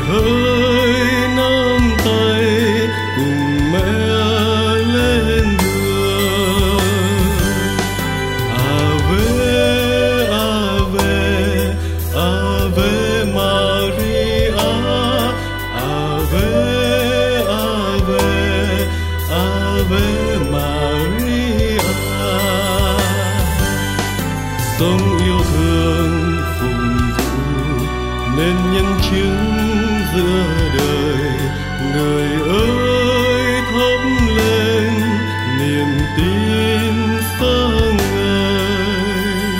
hỡi nắm tay cùng mẹ lên đường. Ave, Ave, Ave Maria, Ave, Ave, Ave Maria. Sống yêu thương phụng vụ nên nhân chứng giữa đời. Người ơi thắp lên niềm tin sáng ngời.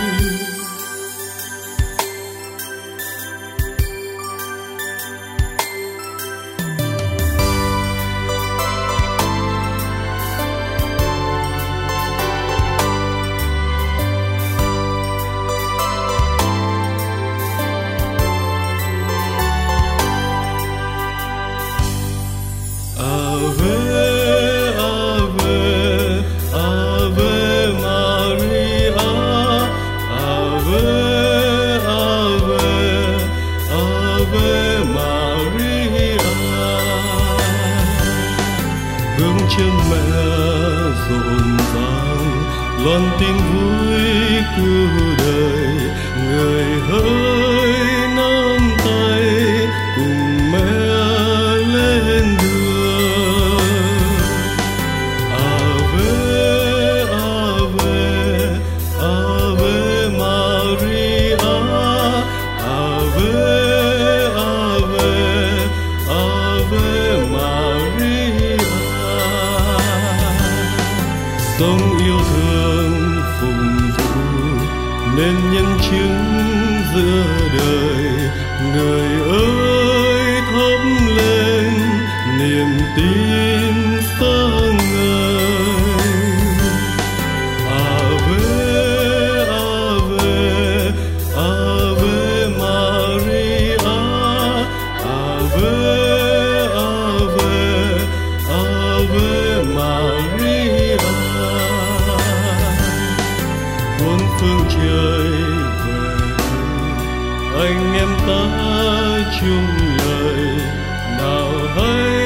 Ave, Ave, Ave Maria, Ave, Ave, Ave Maria. Gương chân mẹ rộn ràng, loan tin vui cứu đời. Người hỡi nắm tay cùng mẹ lên đường. Ave, Ave, Ave Maria, Ave, Ave, Ave Maria. Sống yêu thương phụng vụ nên nhân chứng giữa đời. Người ơi thắp lên niềm tin sáng ngời. Ave, Ave, Ave Maria, Ave, Ave, Ave Maria. Bốn phương trời về anh em ta chung lời nào hay